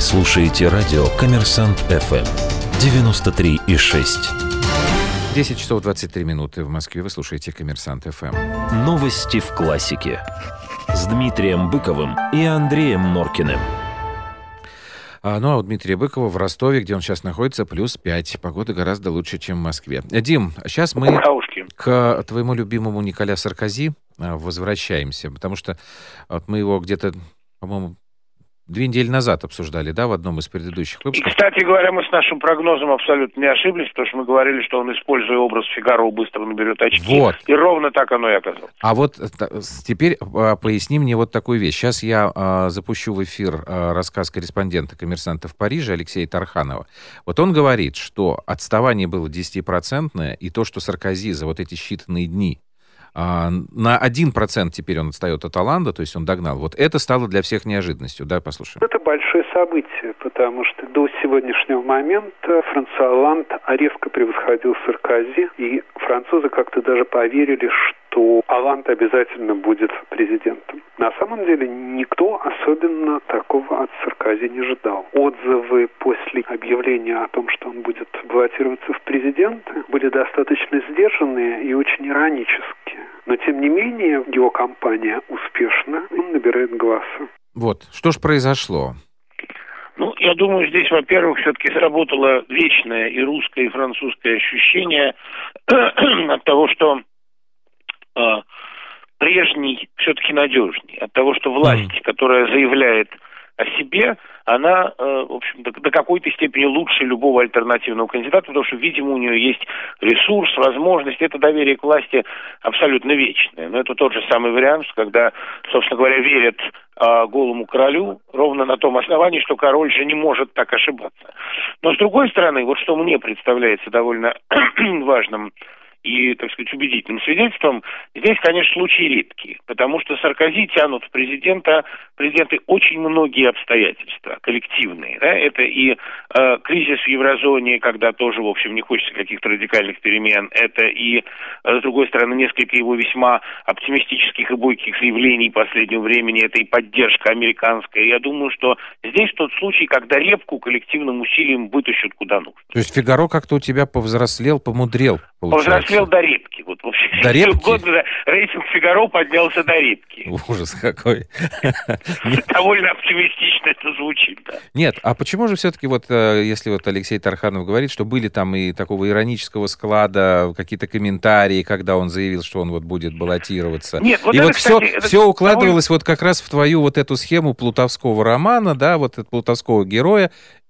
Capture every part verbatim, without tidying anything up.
слушаете радио «Коммерсант эф эм» девяносто три и шесть. десять часов двадцать три минуты в Москве. Вы слушаете «Коммерсант эф эм». Новости в классике с Дмитрием Быковым и Андреем Норкиным. А, ну, а у Дмитрия Быкова в Ростове, где он сейчас находится, плюс пять. Погода гораздо лучше, чем в Москве. Дим, сейчас мы к твоему любимому Николя Саркози возвращаемся, потому что вот мы его где-то, по-моему, две недели назад обсуждали, да, в одном из предыдущих выпусков. И, кстати говоря, мы с нашим прогнозом абсолютно не ошиблись, потому что мы говорили, что он, используя образ Фигаро, быстро наберет очки. Вот. И ровно так оно и оказалось. А вот теперь поясни мне вот такую вещь. Сейчас я а, запущу в эфир а, рассказ корреспондента «Коммерсанта» в Париже Алексея Тарханова. Вот он говорит, что отставание было десятипроцентное, и то, что Саркози за вот эти считанные дни А, на один процент теперь он отстает от Олланда, то есть он догнал. Вот это стало для всех неожиданностью. Да, послушаем. Это большое событие, потому что до сегодняшнего момента Франсуа Олланд резко превосходил Саркози, и французы как-то даже поверили, что Олланд обязательно будет президентом. На самом деле никто особенно такого от Саркози не ожидал. Отзывы после объявления о том, что он будет баллотироваться в президенты, были достаточно сдержанные и очень иронические. Но, тем не менее, его кампания успешна, он набирает голоса. Вот, что ж произошло? Ну, я думаю, здесь, во-первых, все-таки сработало вечное и русское, и французское ощущение от того, что э, прежний все-таки надежней, от того, что власть, которая заявляет о себе, она, э, в общем, до, до какой-то степени лучше любого альтернативного кандидата, потому что, видимо, у нее есть ресурс, возможность. Это доверие к власти абсолютно вечное. Но это тот же самый вариант, когда, собственно говоря, верят э, голому королю ровно на том основании, что король же не может так ошибаться. Но, с другой стороны, вот что мне представляется довольно важным и, так сказать, убедительным свидетельством, здесь, конечно, случаи редкие, потому что Саркози тянут в президента, президенты очень многие обстоятельства коллективные. Да? Это и э, кризис в еврозоне, когда тоже, в общем, не хочется каких-то радикальных перемен, это и, э, с другой стороны, несколько его весьма оптимистических и бойких заявлений последнего времени, это и поддержка американская. Я думаю, что здесь тот случай, когда репку коллективным усилием вытащат куда нужно. То есть Фигаро как-то у тебя повзрослел, помудрел, получается? Повзрослел до репки. Вот, вообще, до репки? Год, да, рейтинг Фигаро поднялся до репки. Ужас какой. Довольно оптимистично это звучит, да. Нет, а почему же все-таки, вот, если вот Алексей Тарханов говорит, что были там и такого иронического склада, какие-то комментарии, когда он заявил, что он вот будет баллотироваться. Нет, вот и это, вот кстати, все, это все укладывалось довольно... вот как раз в твою вот эту схему плутовского романа, да, вот этого плутовского героя.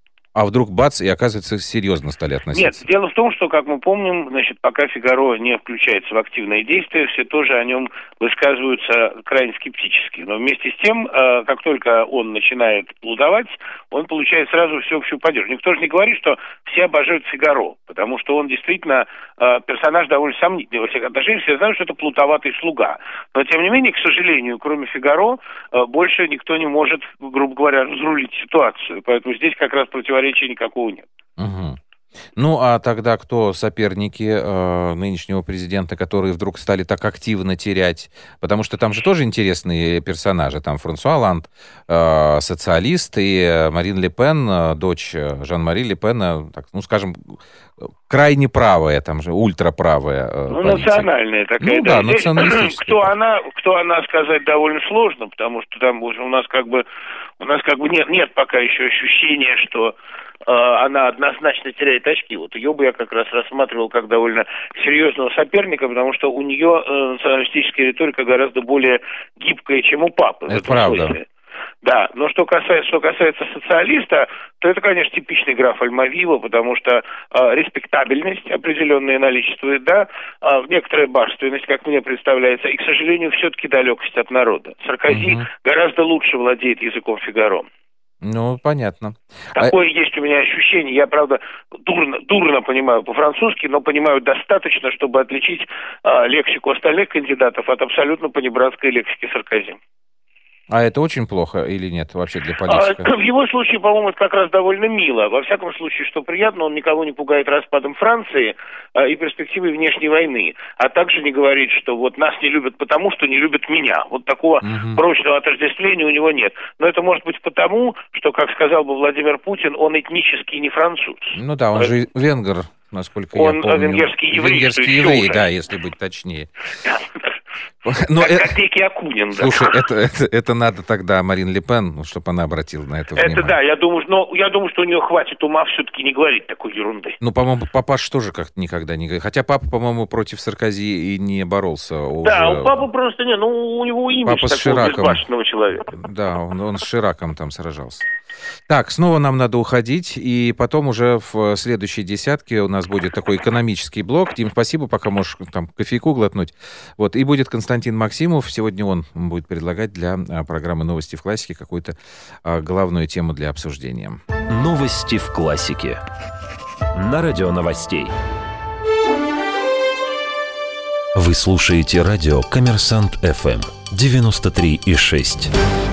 А вдруг бац, и оказывается, серьезно стали относиться? Нет, дело в том, что, как мы помним, значит, пока Фигаро не включается в активные действия, все тоже о нем высказываются крайне скептически. Но вместе с тем, э, как только он начинает плутовать, он получает сразу всеобщую поддержку. Никто же не говорит, что все обожают Фигаро, потому что он действительно э, персонаж довольно сомнительный. Во всех отношениях все знают, что это плутоватый слуга. Но, тем не менее, к сожалению, кроме Фигаро, э, больше никто не может, грубо говоря, разрулить ситуацию. Поэтому здесь как раз противоречия никакого нет. Угу. Ну, а тогда кто соперники э, нынешнего президента, которые вдруг стали так активно терять? Потому что там же тоже интересные персонажи. Там Франсуа Олланд, э, социалист, и Марин Ле Пен, э, дочь Жан-Мари Ле Пена, так, ну, скажем, крайне правая, там же ультраправая. Э, ну, национальная такая. Ну, да, да националистическая. Кто она, кто она, сказать довольно сложно, потому что там уже у нас как бы, у нас как бы нет, нет пока еще ощущения, что она однозначно теряет очки. Вот ее бы я как раз рассматривал как довольно серьезного соперника, потому что у нее э, националистическая риторика гораздо более гибкая, чем у папы. Это правда. Смысле. Да, но что касается, что касается социалиста, то это, конечно, типичный граф Альмавива, потому что э, респектабельность определенная наличествует, да, э, некоторая барственность, как мне представляется, и, к сожалению, все-таки далекость от народа. Саркози угу. гораздо лучше владеет языком Фигаро. Ну, понятно. Такое а... есть у меня ощущение. Я, правда, дурно, дурно понимаю по-французски, но понимаю достаточно, чтобы отличить а, лексику остальных кандидатов от абсолютно понебратской лексики Саркози. А это очень плохо или нет вообще для политика? А, в его случае, по-моему, это как раз довольно мило. Во всяком случае, что приятно, он никого не пугает распадом Франции а, и перспективой внешней войны. А также не говорит, что вот нас не любят потому, что не любят меня. Вот такого угу. прочного отождествления у него нет. Но это может быть потому, что, как сказал бы Владимир Путин, он этнический не француз. Ну да, он а, же венгр, насколько он я помню. Он венгерский еврей. Венгерский еврей, да, если быть точнее. Но как это... Пеки Акунин, да. Слушай, это, это, это надо тогда Марин Ле Пен, ну, чтобы она обратила на это внимание. Это да, я думаю, но я думаю, что у нее хватит ума все-таки не говорить такой ерунды. Ну, по-моему, папаш тоже как-то никогда не говорит. Хотя папа, по-моему, против Саркози и не боролся. Да, уже... у папы просто не, ну, у него имидж папа такого безбашенного человека. Да, он, он с Шираком там сражался. Так, снова нам надо уходить, и потом уже в следующей десятке у нас будет такой экономический блок. Дим, спасибо, пока можешь там кофейку глотнуть. Вот, и будет Константин Максимов. Сегодня он будет предлагать для а, программы «Новости в классике» какую-то а, главную тему для обсуждения. Новости в классике. На радио новостей. Вы слушаете радио «Коммерсант эф эм» девяносто три и шесть.